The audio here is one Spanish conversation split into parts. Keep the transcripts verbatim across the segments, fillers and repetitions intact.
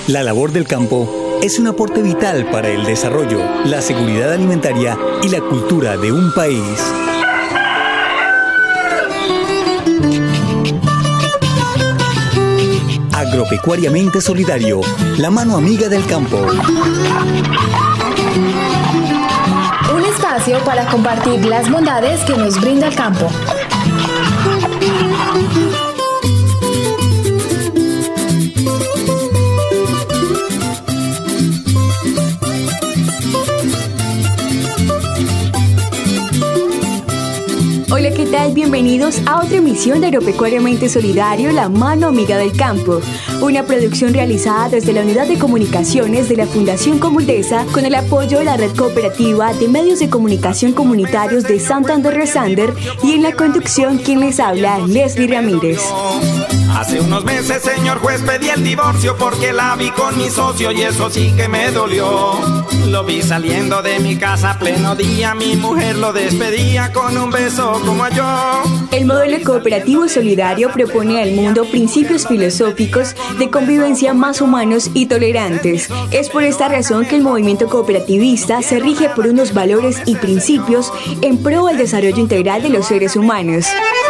La labor del campo es un aporte vital para el desarrollo, la seguridad alimentaria y la cultura de un país. Agropecuariamente Solidario, la mano amiga del campo. Un espacio para compartir las bondades que nos brinda el campo. Hola, ¿qué tal? Bienvenidos a otra emisión de Agropecuariamente Solidario, la mano amiga del campo. Una producción realizada desde la Unidad de Comunicaciones de la Fundación Comultesa con el apoyo de la Red Cooperativa de Medios de Comunicación Comunitarios de Santander Resander y en la conducción quien les habla, Leslie Ramírez. Hace unos meses, señor juez, pedí el divorcio porque la vi con mi socio y eso sí que me dolió. Lo vi saliendo de mi casa a pleno día, mi mujer lo despedía con un beso como yo. El modelo cooperativo solidario propone al mundo principios filosóficos de convivencia más humanos y tolerantes. Es por esta razón que el movimiento cooperativista se rige por unos valores y principios en pro del desarrollo integral de los seres humanos.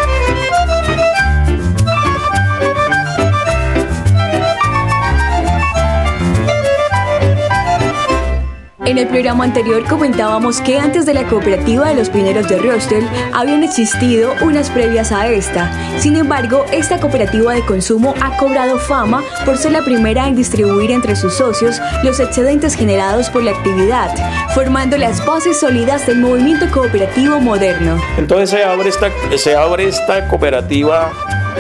En el programa anterior comentábamos que antes de la cooperativa de los pineros de Rostel habían existido unas previas a esta. Sin embargo, esta cooperativa de consumo ha cobrado fama por ser la primera en distribuir entre sus socios los excedentes generados por la actividad, formando las bases sólidas del movimiento cooperativo moderno. Entonces se abre esta, se abre esta cooperativa.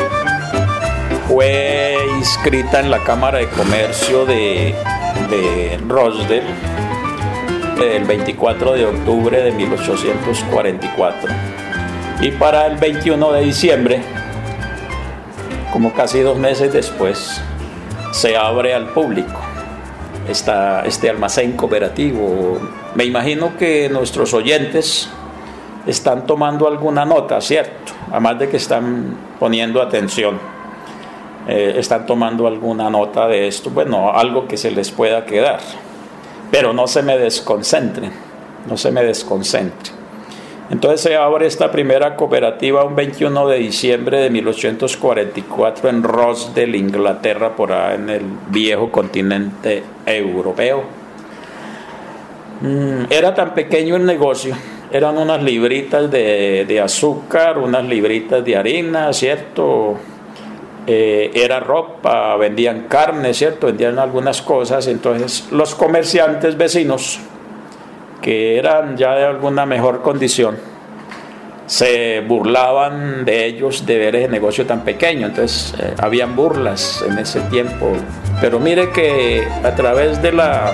Fue inscrita en la Cámara de Comercio de, de Rostel el veinticuatro de octubre de mil ochocientos cuarenta y cuatro y para el veintiuno de diciembre, como casi dos meses después, se abre al público esta, este almacén cooperativo. Me imagino que nuestros oyentes están tomando alguna nota, ¿cierto? Además de que están poniendo atención, eh, están tomando alguna nota de esto, bueno, algo que se les pueda quedar. Pero no se me desconcentren, no se me desconcentren. Entonces se abre esta primera cooperativa un veintiuno de diciembre de mil ochocientos cuarenta y cuatro en Rostel, Inglaterra, por ahí en el viejo continente europeo. Era tan pequeño el negocio, eran unas libritas de, de azúcar, unas libritas de harina, ¿cierto? Eh, era ropa, vendían carne, ¿cierto? Vendían algunas cosas. Entonces los comerciantes vecinos, que eran ya de alguna mejor condición, se burlaban de ellos de ver ese negocio tan pequeño. Entonces eh, habían burlas en ese tiempo. Pero mire que a través de la,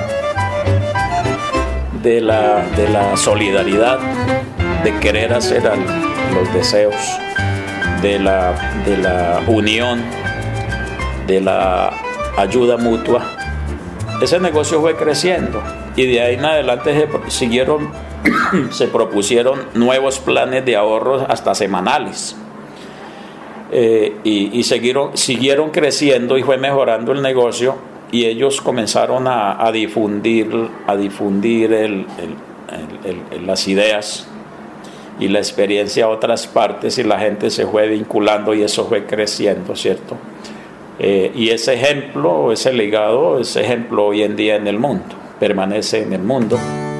de la, de la solidaridad, de querer hacer al, los deseos, De la, de la unión, de la ayuda mutua, ese negocio fue creciendo y de ahí en adelante se siguieron, se propusieron nuevos planes de ahorros hasta semanales, eh, y, y siguieron, siguieron creciendo y fue mejorando el negocio y ellos comenzaron a, a difundir, a difundir el, el, el, el, las ideas y la experiencia a otras partes y la gente se fue vinculando y eso fue creciendo, ¿cierto? Eh, y ese ejemplo, ese legado, ese ejemplo hoy en día en el mundo, permanece en el mundo.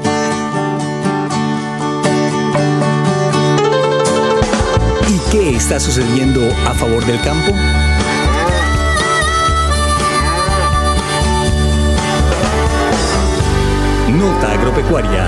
¿Y qué está sucediendo a favor del campo? Nota agropecuaria.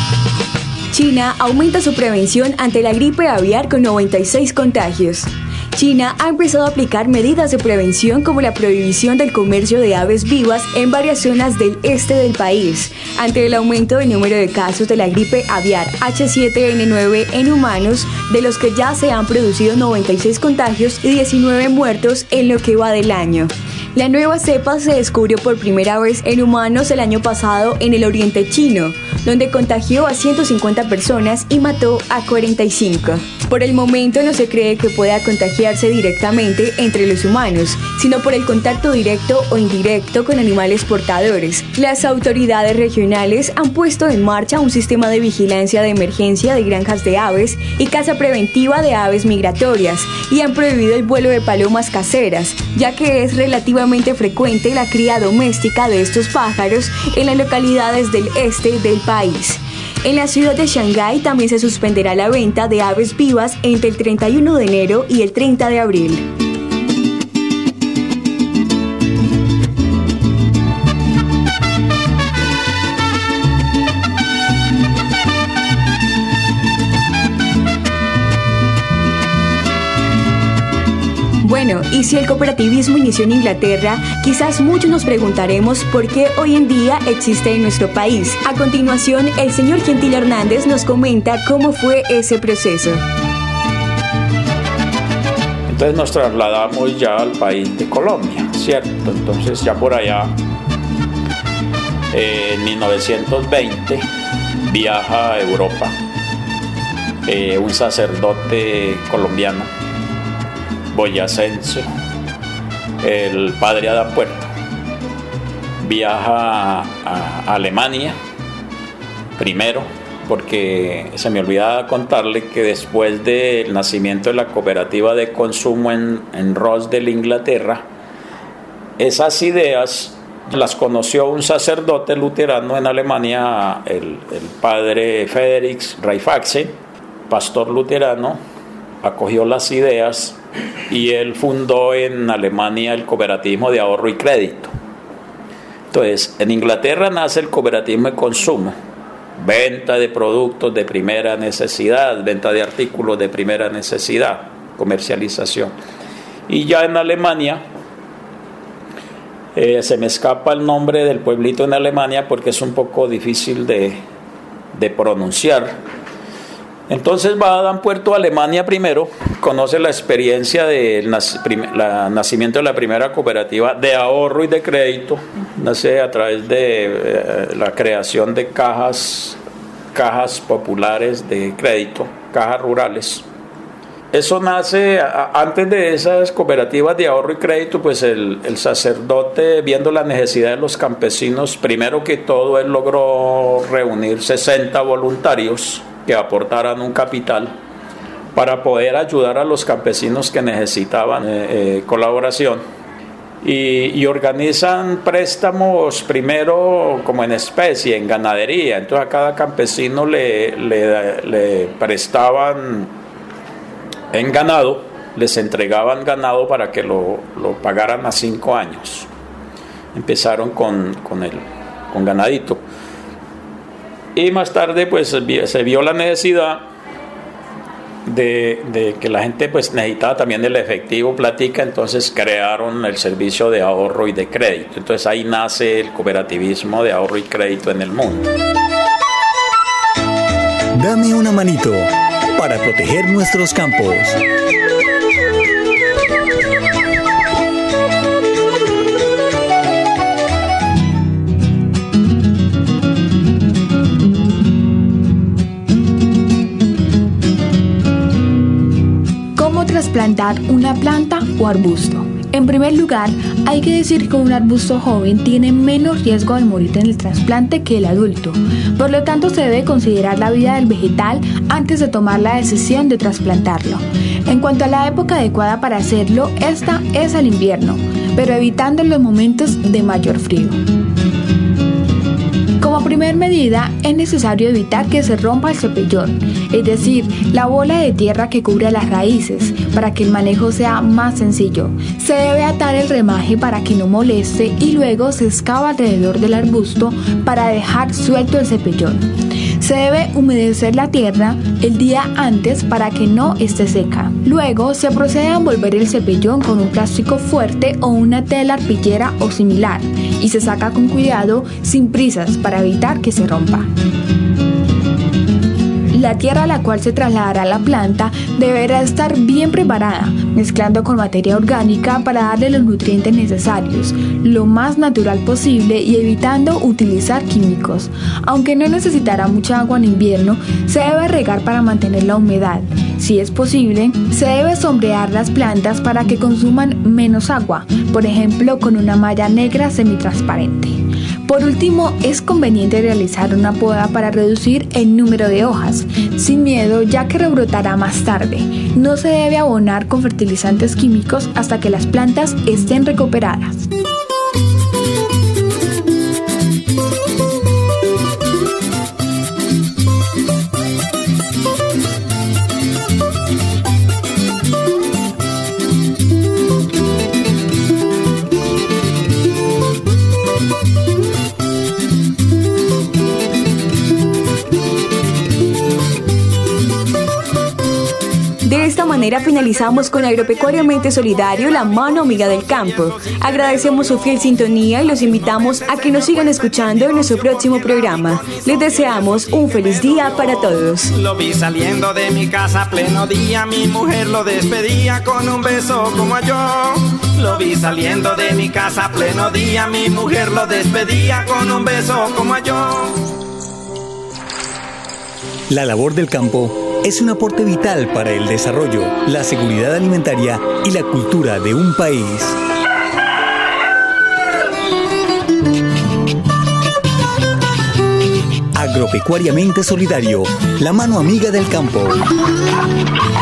China aumenta su prevención ante la gripe aviar con noventa y seis contagios. China ha empezado a aplicar medidas de prevención como la prohibición del comercio de aves vivas en varias zonas del este del país, ante el aumento del número de casos de la gripe aviar H siete N nueve en humanos, de los que ya se han producido noventa y seis contagios y diecinueve muertos en lo que va del año. La nueva cepa se descubrió por primera vez en humanos el año pasado en el oriente chino, donde contagió a ciento cincuenta personas y mató a cuarenta y cinco. Por el momento no se cree que pueda contagiarse directamente entre los humanos, sino por el contacto directo o indirecto con animales portadores. Las autoridades regionales han puesto en marcha un sistema de vigilancia de emergencia de granjas de aves y caza preventiva de aves migratorias, y han prohibido el vuelo de palomas caseras, ya que es relativamente frecuente la cría doméstica de estos pájaros en las localidades del este del país. En la ciudad de Shanghái también se suspenderá la venta de aves vivas entre el treinta y uno de enero y el treinta de abril. Bueno, y si el cooperativismo inició en Inglaterra, quizás muchos nos preguntaremos por qué hoy en día existe en nuestro país. A continuación, el señor Gentil Hernández nos comenta cómo fue ese proceso. Entonces nos trasladamos ya al país de Colombia, ¿cierto? Entonces ya por allá, eh, en mil novecientos veinte, viaja a Europa eh, un sacerdote colombiano, boyacense, el padre Adapuerto, viaja a Alemania primero, porque se me olvidaba contarle que después del nacimiento de la cooperativa de consumo en, en Rochdale, Inglaterra, esas ideas las conoció un sacerdote luterano en Alemania, el, el padre Frederik Raiffeisen, pastor luterano, acogió las ideas y él fundó en Alemania el cooperativismo de ahorro y crédito. Entonces, en Inglaterra nace el cooperativismo de consumo, venta de productos de primera necesidad, venta de artículos de primera necesidad, comercialización. Y ya en Alemania, eh, se me escapa el nombre del pueblito en Alemania porque es un poco difícil de, de pronunciar. Entonces va a Adapuerto, Alemania primero, conoce la experiencia del nacimiento de la primera cooperativa de ahorro y de crédito, nace a través de eh, la creación de cajas, cajas populares de crédito, cajas rurales. Eso nace, a, antes de esas cooperativas de ahorro y crédito, pues el, el sacerdote, viendo la necesidad de los campesinos, primero que todo él logró reunir sesenta voluntarios que aportaran un capital para poder ayudar a los campesinos que necesitaban eh, eh, colaboración y, y organizan préstamos primero como en especie, en ganadería. Entonces a cada campesino le, le, le prestaban en ganado, les entregaban ganado para que lo, lo pagaran a cinco años. Empezaron con, con, el, con ganadito. Y más tarde pues se vio la necesidad de, de que la gente pues necesitaba también el efectivo, platica, entonces crearon el servicio de ahorro y de crédito. Entonces ahí nace el cooperativismo de ahorro y crédito en el mundo. Dame una manito para proteger nuestros campos. Trasplantar una planta o arbusto. En primer lugar, hay que decir que un arbusto joven tiene menos riesgo de morir en el trasplante que el adulto. Por lo tanto, se debe considerar la vida del vegetal antes de tomar la decisión de trasplantarlo. En cuanto a la época adecuada para hacerlo, esta es el invierno, pero evitando los momentos de mayor frío. Como primer medida, es necesario evitar que se rompa el cepellón, es decir, la bola de tierra que cubre las raíces, para que el manejo sea más sencillo. Se debe atar el remaje para que no moleste y luego se excava alrededor del arbusto para dejar suelto el cepellón. Se debe humedecer la tierra el día antes para que no esté seca. Luego se procede a envolver el cepellón con un plástico fuerte o una tela arpillera o similar y se saca con cuidado sin prisas para evitar que se rompa. La tierra a la cual se trasladará la planta deberá estar bien preparada, mezclando con materia orgánica para darle los nutrientes necesarios, lo más natural posible y evitando utilizar químicos. Aunque no necesitará mucha agua en invierno, se debe regar para mantener la humedad. Si es posible, se debe sombrear las plantas para que consuman menos agua, por ejemplo con una malla negra semitransparente. Por último, es conveniente realizar una poda para reducir el número de hojas, sin miedo ya que rebrotará más tarde. No se debe abonar con fertilizantes químicos hasta que las plantas estén recuperadas. De esta manera finalizamos con Agropecuariamente Solidario, la mano amiga del campo. Agradecemos su fiel sintonía y los invitamos a que nos sigan escuchando en nuestro próximo programa. Les deseamos un feliz día para todos. Lo vi saliendo de mi casa pleno día, mi mujer lo despedía con un beso como yo. Lo vi saliendo de mi casa pleno día, mi mujer lo despedía con un beso como yo. La labor del campo es un aporte vital para el desarrollo, la seguridad alimentaria y la cultura de un país. Agropecuariamente Solidario, la mano amiga del campo.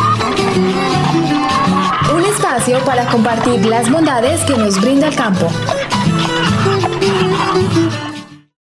Un espacio para compartir las bondades que nos brinda el campo.